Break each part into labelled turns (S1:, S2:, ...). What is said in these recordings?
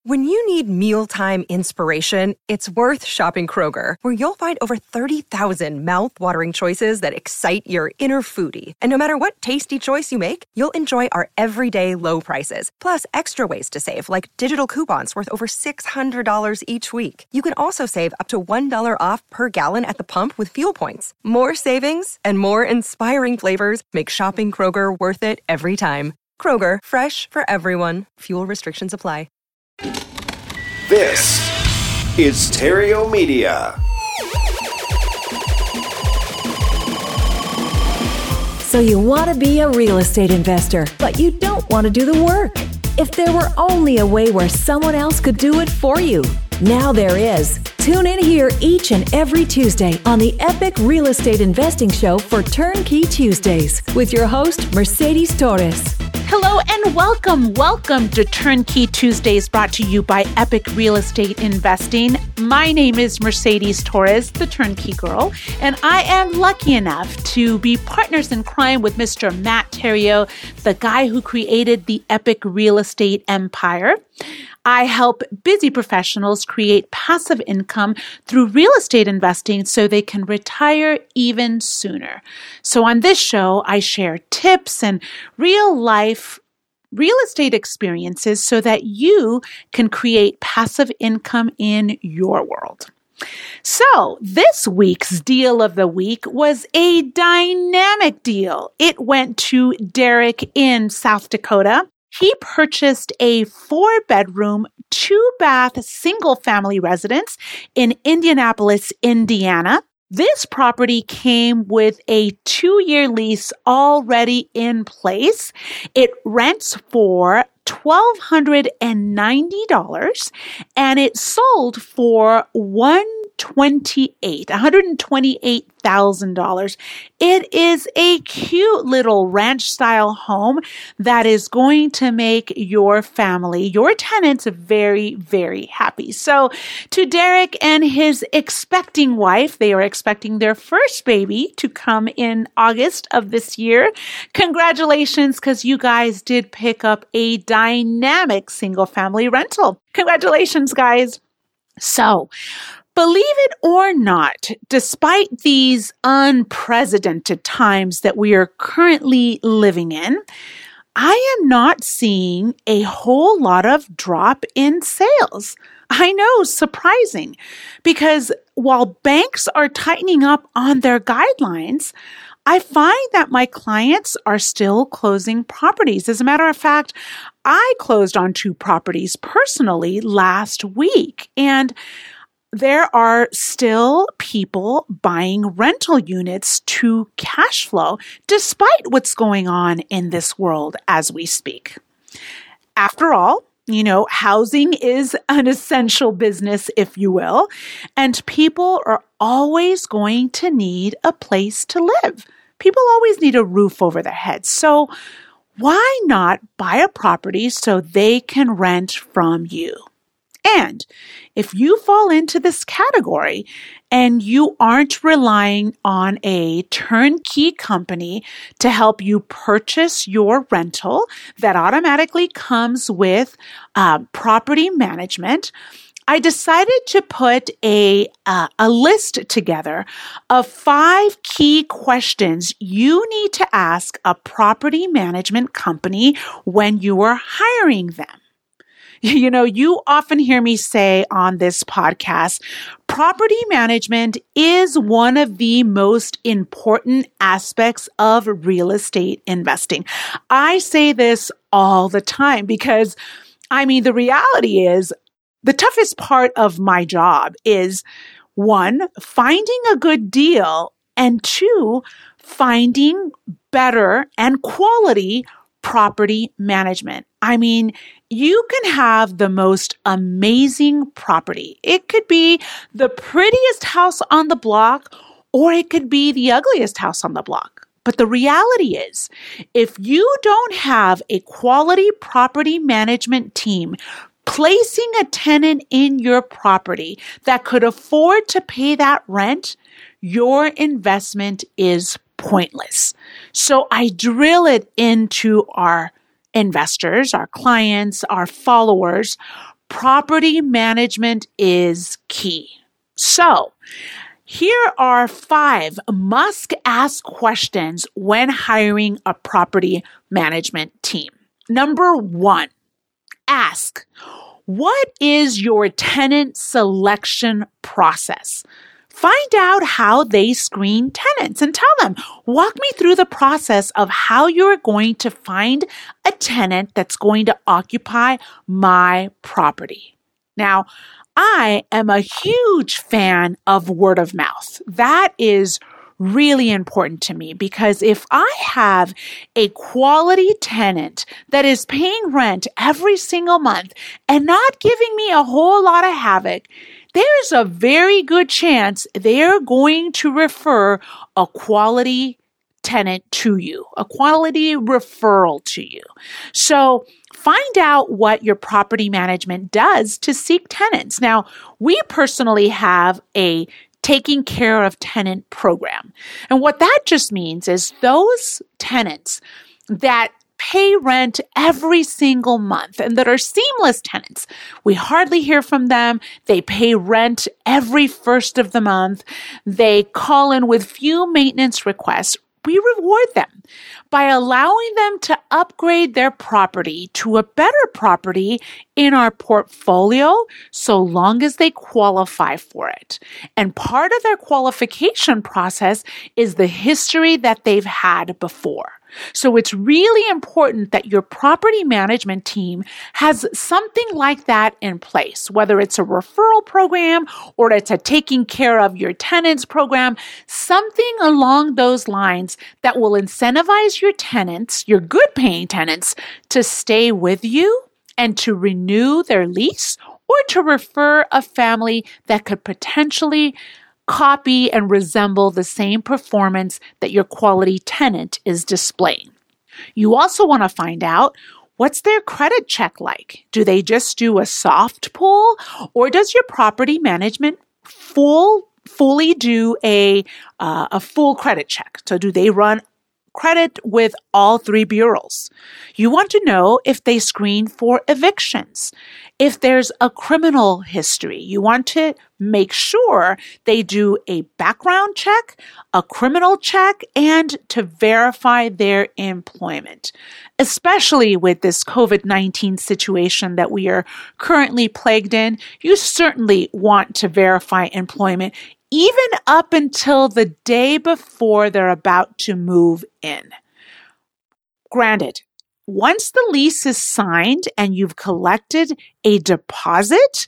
S1: When you need mealtime inspiration, it's worth shopping Kroger, where you'll find over 30,000 mouth-watering choices that excite your inner foodie. And no matter what tasty choice you make, you'll enjoy our everyday low prices, plus extra ways to save, like digital coupons worth over $600 each week. You can also save up to $1 off per gallon at the pump with fuel points. More savings and more inspiring flavors make shopping Kroger worth it every time. Kroger, fresh for everyone. Fuel restrictions apply.
S2: This is Theriault Media.
S3: So you want to be a real estate investor, but you don't want to do the work. If there were only a way where someone else could do it for you. Now there is. Tune in here each and every Tuesday on the Epic Real Estate Investing Show for Turnkey Tuesdays with your host, Mercedes Torres.
S4: Hello and welcome. Welcome to Turnkey Tuesdays, brought to you by Epic Real Estate Investing. My name is Mercedes Torres, the Turnkey Girl, and I am lucky enough to be partners in crime with Mr. Matt Theriault, the guy who created the Epic Real Estate Empire. I help busy professionals create passive income through real estate investing so they can retire even sooner. So on this show, I share tips and real life real estate experiences so that you can create passive income in your world. So this week's deal of the week was a dynamic deal. It went to Derek in South Dakota. He purchased a 4-bedroom, 2-bath, single-family residence in Indianapolis, Indiana. This property came with a 2-year lease already in place. It rents for $1,290, and it sold for $128,000. It is a cute little ranch-style home that is going to make your family, your tenants, very, very happy. So to Derek and his expecting wife, they are expecting their first baby to come in August of this year. Congratulations, because you guys did pick up a dynamic single-family rental. Congratulations, guys. So, believe it or not, despite these unprecedented times that we are currently living in, I am not seeing a whole lot of drop in sales. I know, surprising, because while banks are tightening up on their guidelines, I find that my clients are still closing properties. As a matter of fact, I closed on 2 properties personally last week, and there are still people buying rental units to cash flow, despite what's going on in this world as we speak. After all, housing is an essential business, if you will, and people are always going to need a place to live. People always need a roof over their heads. So why not buy a property so they can rent from you? And if you fall into this category and you aren't relying on a turnkey company to help you purchase your rental that automatically comes with property management, I decided to put a list together of 5 key questions you need to ask a property management company when you are hiring them. You often hear me say on this podcast, property management is one of the most important aspects of real estate investing. I say this all the time because, the reality is the toughest part of my job is 1, finding a good deal, and 2, finding better and quality property management. You can have the most amazing property. It could be the prettiest house on the block, or it could be the ugliest house on the block. But the reality is, if you don't have a quality property management team placing a tenant in your property that could afford to pay that rent, your investment is pointless. So I drill it into our investors, our clients, our followers. property management is key. So, here are 5 must-ask questions when hiring a property management team. Number 1, ask, what is your tenant selection process? Find out how they screen tenants and tell them, walk me through the process of how you're going to find a tenant that's going to occupy my property. Now, I am a huge fan of word of mouth. That is really important to me because if I have a quality tenant that is paying rent every single month and not giving me a whole lot of havoc, there's a very good chance they're going to refer a quality tenant to you, a quality referral to you. So find out what your property management does to seek tenants. Now, we personally have a taking care of tenant program. And what that just means is those tenants that pay rent every single month and that are seamless tenants. We hardly hear from them. They pay rent every first of the month. They call in with few maintenance requests. We reward them by allowing them to upgrade their property to a better property in our portfolio so long as they qualify for it. And part of their qualification process is the history that they've had before. So it's really important that your property management team has something like that in place, whether it's a referral program or it's a taking care of your tenants program, something along those lines that will incentivize your tenants, your good paying tenants, to stay with you and to renew their lease or to refer a family that could potentially copy and resemble the same performance that your quality tenant is displaying. You also want to find out, what's their credit check like? Do they just do a soft pull, or does your property management fully do a full credit check? So do they run credit with all 3 bureaus? You want to know if they screen for evictions, if there's a criminal history. You want to make sure they do a background check, a criminal check, and to verify their employment. Especially with this COVID-19 situation that we are currently plagued in, you certainly want to verify employment even up until the day before they're about to move in. Granted, once the lease is signed and you've collected a deposit,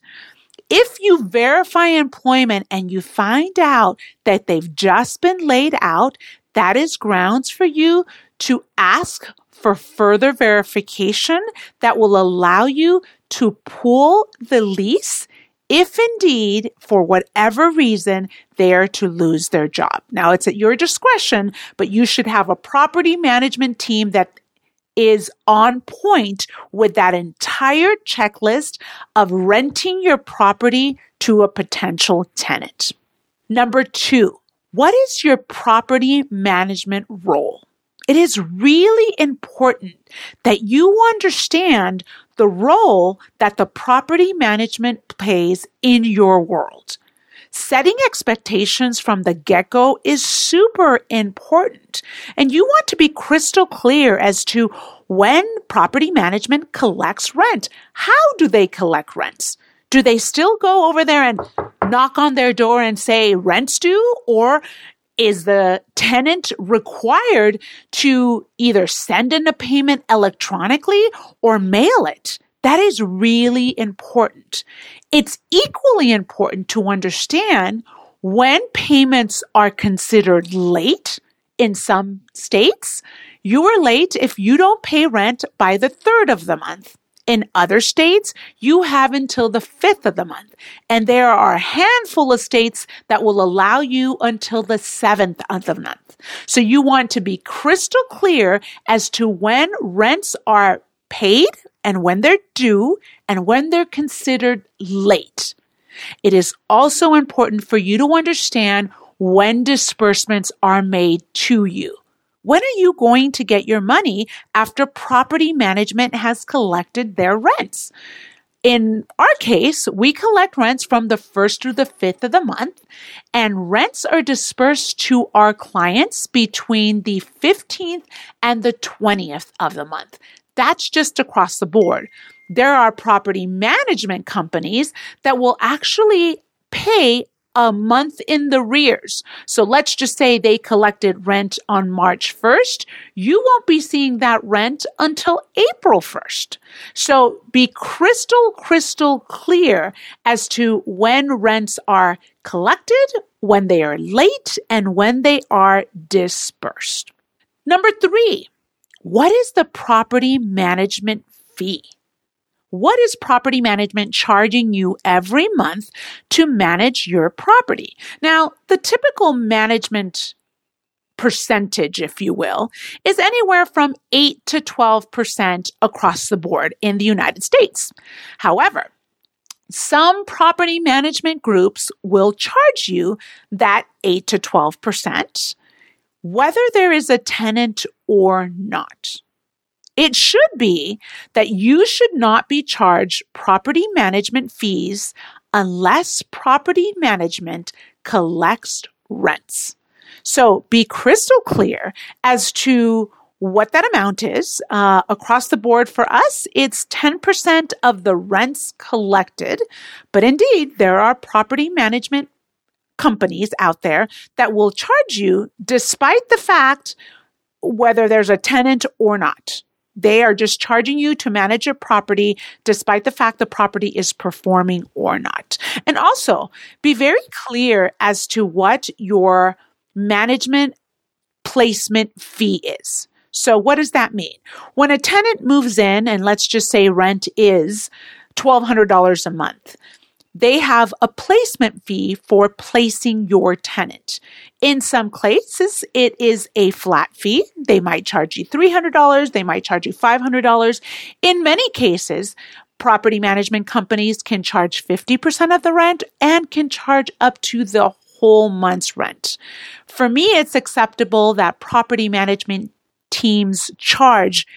S4: if you verify employment and you find out that they've just been laid out, that is grounds for you to ask for further verification that will allow you to pull the lease if indeed, for whatever reason, they are to lose their job. Now, it's at your discretion, but you should have a property management team that is on point with that entire checklist of renting your property to a potential tenant. Number 2, what is your property management role? It is really important that you understand the role that the property management plays in your world. Setting expectations from the get-go is super important, and you want to be crystal clear as to when property management collects rent. How do they collect rents? Do they still go over there and knock on their door and say rent's due, or is the tenant required to either send in a payment electronically or mail it? That is really important. It's equally important to understand when payments are considered late. In some states, you are late if you don't pay rent by the 3rd of the month. In other states, you have until the 5th of the month. And there are a handful of states that will allow you until the 7th of the month. So you want to be crystal clear as to when rents are paid and when they're due and when they're considered late. It is also important for you to understand when disbursements are made to you. When are you going to get your money after property management has collected their rents? In our case, we collect rents from the 1st through the 5th of the month, and rents are dispersed to our clients between the 15th and the 20th of the month. That's just across the board. There are property management companies that will actually pay a month in the arrears. So let's just say they collected rent on March 1st. You won't be seeing that rent until April 1st. So be crystal clear as to when rents are collected, when they are late, and when they are dispersed. Number 3, what is the property management fee? What is property management charging you every month to manage your property? Now, the typical management percentage, if you will, is anywhere from 8 to 12% across the board in the United States. However, some property management groups will charge you that 8 to 12%, whether there is a tenant or not. It should be that you should not be charged property management fees unless property management collects rents. So be crystal clear as to what that amount is. Across the board for us, it's 10% of the rents collected. But indeed, there are property management companies out there that will charge you despite the fact whether there's a tenant or not. They are just charging you to manage your property despite the fact the property is performing or not. And also be very clear as to what your management placement fee is. So what does that mean? When a tenant moves in, and let's just say rent is $1,200 a month, they have a placement fee for placing your tenant. In some cases, it is a flat fee. They might charge you $300. They might charge you $500. In many cases, property management companies can charge 50% of the rent and can charge up to the whole month's rent. For me, it's acceptable that property management teams charge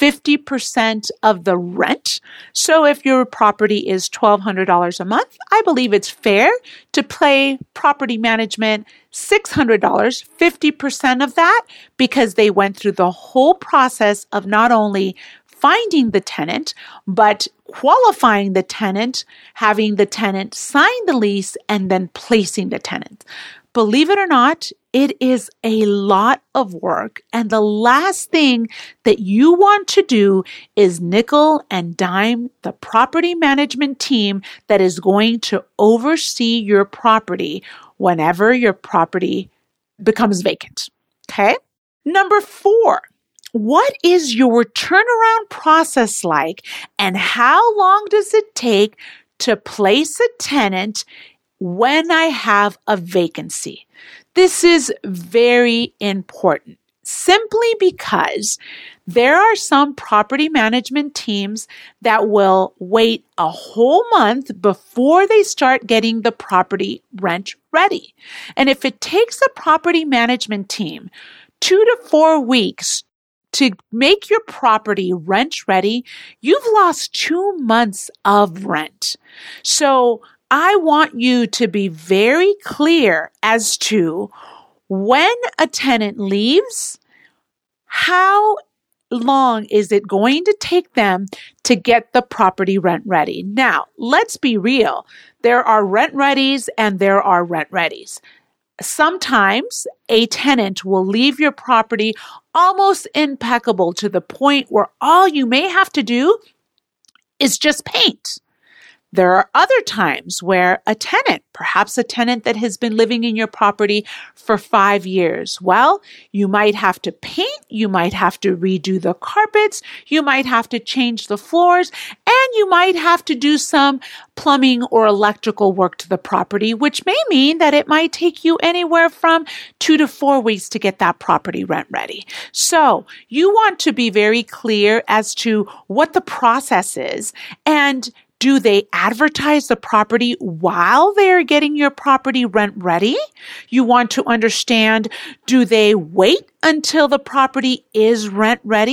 S4: 50% of the rent. So if your property is $1,200 a month, I believe it's fair to pay property management $600, 50% of that, because they went through the whole process of not only finding the tenant, but qualifying the tenant, having the tenant sign the lease, and then placing the tenant. Believe it or not, it is a lot of work. And the last thing that you want to do is nickel and dime the property management team that is going to oversee your property whenever your property becomes vacant. Okay? Number 4, what is your turnaround process like, and how long does it take to place a tenant when I have a vacancy? This is very important, simply because there are some property management teams that will wait a whole month before they start getting the property rent ready. And if it takes a property management team 2 to 4 weeks to make your property rent ready, you've lost 2 months of rent. So I want you to be very clear as to when a tenant leaves, how long is it going to take them to get the property rent ready? Now, let's be real. There are rent readies and there are rent readies. Sometimes a tenant will leave your property almost impeccable to the point where all you may have to do is just paint. There are other times where a tenant, perhaps a tenant that has been living in your property for 5 years, well, you might have to paint, you might have to redo the carpets, you might have to change the floors, and you might have to do some plumbing or electrical work to the property, which may mean that it might take you anywhere from 2 to 4 weeks to get that property rent ready. So you want to be very clear as to what the process is, and do they advertise the property while they're getting your property rent ready? You want to understand, do they wait until the property is rent ready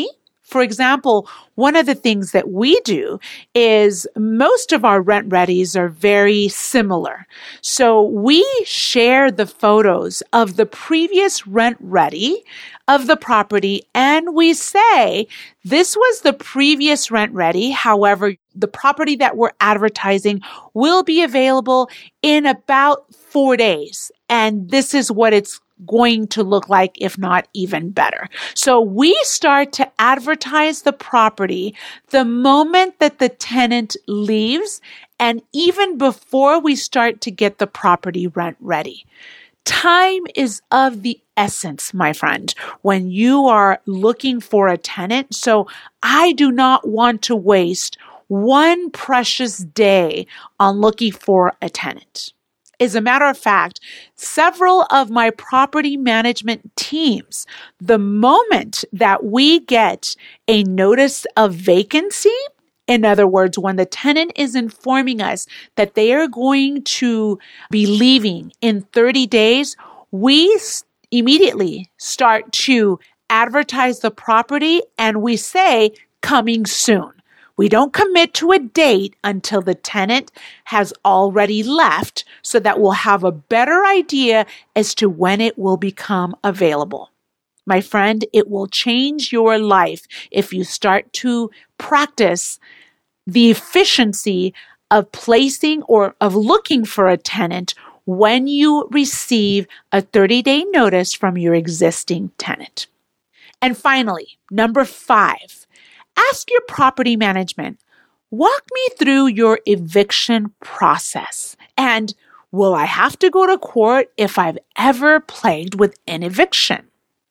S4: For example, one of the things that we do is most of our rent readies are very similar. So we share the photos of the previous rent ready of the property, and we say, this was the previous rent ready. However, the property that we're advertising will be available in about 4 days. And this is what it's going to look like, if not even better. So we start to advertise the property the moment that the tenant leaves, and even before we start to get the property rent ready. Time is of the essence, my friend, when you are looking for a tenant. So I do not want to waste one precious day on looking for a tenant. As a matter of fact, several of my property management teams, the moment that we get a notice of vacancy, in other words, when the tenant is informing us that they are going to be leaving in 30 days, we immediately start to advertise the property and we say, coming soon. We don't commit to a date until the tenant has already left so that we'll have a better idea as to when it will become available. My friend, it will change your life if you start to practice the efficiency of placing or of looking for a tenant when you receive a 30-day notice from your existing tenant. And finally, number 5, ask your property management, walk me through your eviction process. And will I have to go to court if I've ever plagued with an eviction?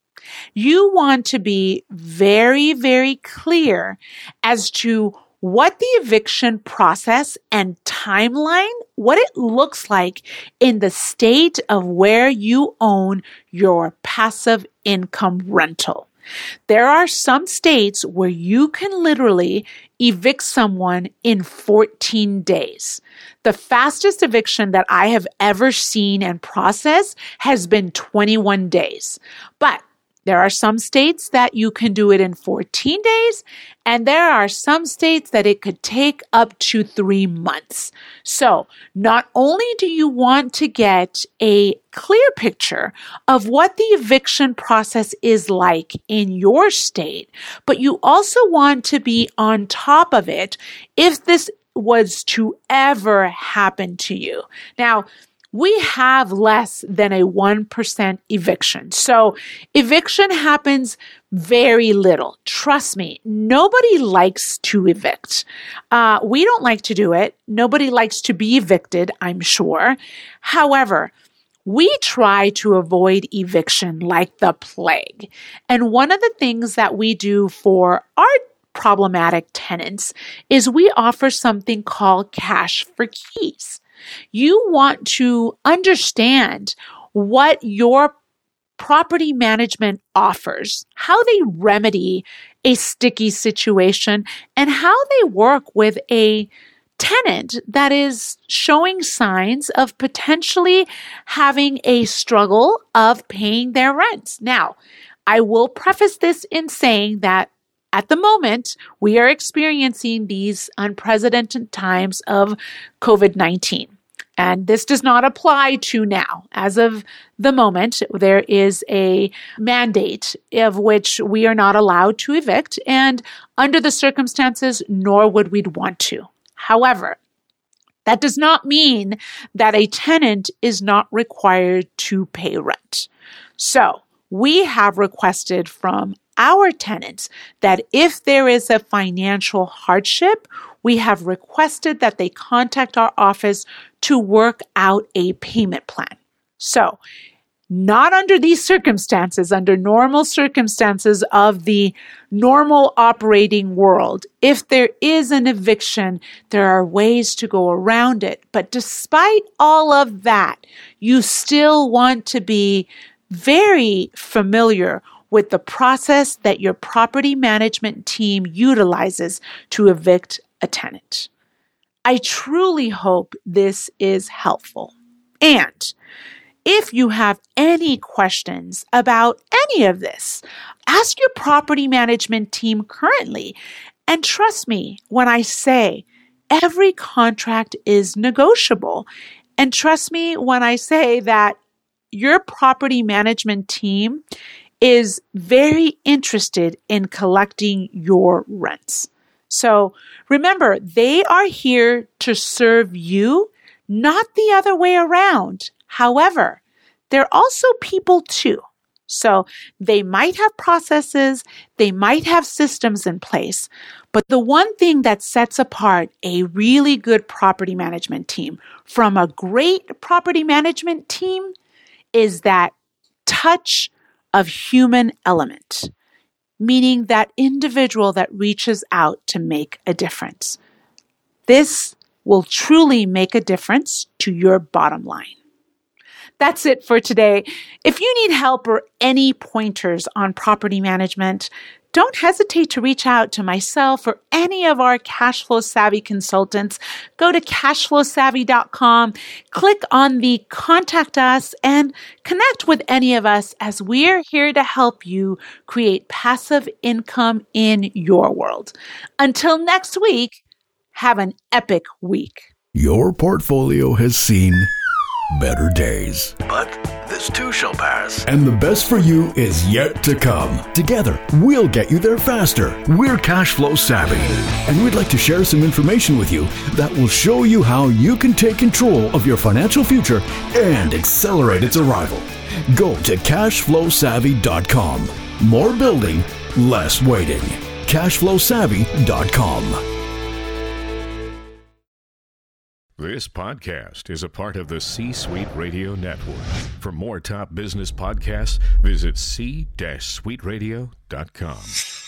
S4: You want to be very, very clear as to what the eviction process and timeline, what it looks like in the state of where you own your passive income rental. There are some states where you can literally evict someone in 14 days. The fastest eviction that I have ever seen and processed has been 21 days. But there are some states that you can do it in 14 days, and there are some states that it could take up to 3 months. So not only do you want to get a clear picture of what the eviction process is like in your state, but you also want to be on top of it if this was to ever happen to you. Now, we have less than a 1% eviction. So eviction happens very little. Trust me, nobody likes to evict. We don't like to do it. Nobody likes to be evicted, I'm sure. However, we try to avoid eviction like the plague. And one of the things that we do for our problematic tenants is we offer something called cash for keys. You want to understand what your property management offers, how they remedy a sticky situation, and how they work with a tenant that is showing signs of potentially having a struggle of paying their rents. Now, I will preface this in saying that at the moment, we are experiencing these unprecedented times of COVID-19. And this does not apply to now. As of the moment, there is a mandate of which we are not allowed to evict, and under the circumstances, nor would we want to. However, that does not mean that a tenant is not required to pay rent. So, we have requested from our tenants that if there is a financial hardship, we have requested that they contact our office to work out a payment plan. So, not under these circumstances, under normal circumstances of the normal operating world, if there is an eviction, there are ways to go around it. But despite all of that, you still want to be very familiar with the process that your property management team utilizes to evict a tenant. I truly hope this is helpful. And if you have any questions about any of this, Ask your property management team currently. And trust me when I say every contract is negotiable. And trust me when I say that your property management team is very interested in collecting your rents. So remember, they are here to serve you, not the other way around. However, they're also people too. So they might have processes, they might have systems in place, but the one thing that sets apart a really good property management team from a great property management team is that touch of human element, meaning that individual that reaches out to make a difference. This will truly make a difference to your bottom line. That's it for today. If you need help or any pointers on property management, don't hesitate to reach out to myself or any of our Cashflow Savvy consultants. Go to cashflowsavvy.com, click on the Contact Us, and connect with any of us as we're here to help you create passive income in your world. Until next week, have an epic week.
S5: Your portfolio has seen better days, but this too shall pass. And the best for you is yet to come. Together, we'll get you there faster. We're Cashflow Savvy, and we'd like to share some information with you that will show you how you can take control of your financial future and accelerate its arrival. Go to cashflowsavvy.com. More building, less waiting. cashflowsavvy.com.
S6: This podcast is a part of the C-Suite Radio Network. For more top business podcasts, visit c-suiteradio.com.